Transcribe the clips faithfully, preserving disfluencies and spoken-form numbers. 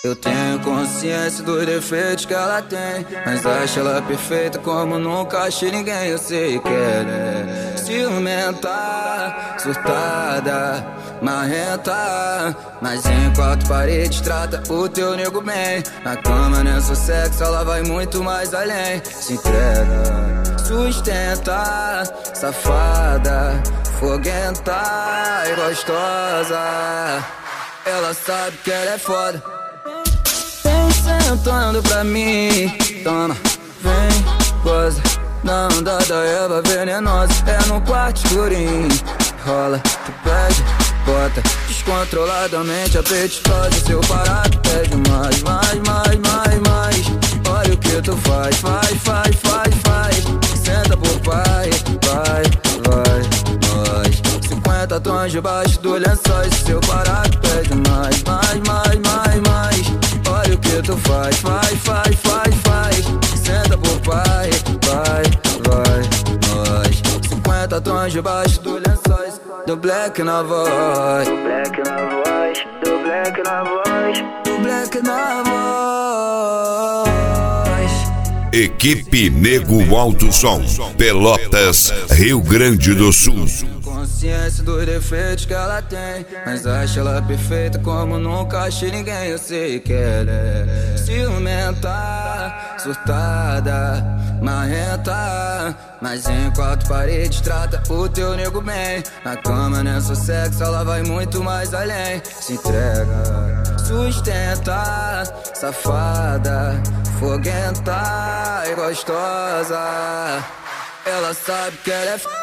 Eu tenho consciência dos defeitos que ela tem, mas acho ela perfeita como nunca achei ninguém. Eu sei que ela é ciumenta, surtada, marrenta, mas em quatro paredes trata o teu nego bem. Na cama não é só sexo, ela vai muito mais além. Se entrega, sustenta, safada, foguenta e gostosa. Ela sabe que ela é foda. Vem sentando pra mim, toma, vem, goza. Na onda da erva venenosa, é no quarto escurinho. Rola, tu pede, bota descontroladamente apetitosa. Seu parado pede mais, mais, mais, mais, mais. Olha o que tu faz, faz, faz, faz, faz. Senta pro pai, vai, vai, nós. Cinquenta tons debaixo do lençóis. Seu parado pede mais, mais, mais, mais, mais. Olha o que tu faz, faz, faz, faz, faz. Senta pro pai, vai, vai, nós. Cinquenta tons debaixo do lençóis. Do black na voz, Do black na voz, do black na voz. do black na voz. Equipe Nego Alto Som, Pelotas, Rio Grande do Sul. Consciência dos defeitos que ela tem, mas acho ela perfeita como nunca achei ninguém. Eu sei que ela é ciumenta, surtada, marrenta, mas em quatro paredes trata o teu nego bem. Na cama não é só sexo, ela vai muito mais além. Se entrega, sustenta, safada, foguenta e gostosa. Ela sabe que ela é f...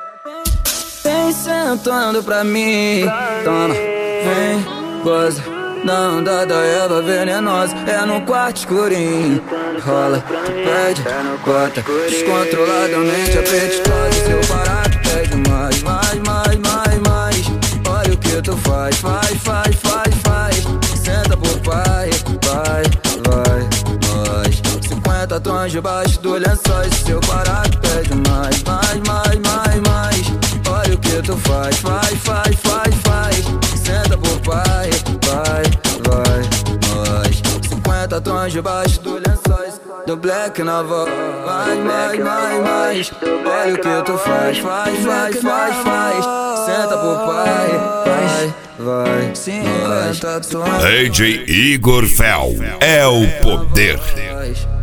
Vem sentando pra mim, toma, vem, goza. Na onda da erva venenosa, é no quarto escurinho. Rola, tu pede, bota descontroladamente apetitosa. Seu parado pede mais, mais, mais, mais, mais. Olha o que tu faz, faz, faz, faz, faz. Senta pro pai, vai, vai, nós. Cinquenta tons debaixo do lençóis. Seu parado pede mais, mais, mais, mais, mais. Olha o que tu faz, faz, faz, faz, faz. Senta pro pai, vai, vai, nós. Cinquenta tons debaixo do lençóis. Do black na voz, mais, mais, mais, mais. Olha o que tu faz, faz, faz, faz, faz. Senta pro pai, vai, vai, cinquenta tons. D J Igor Fel é o poder.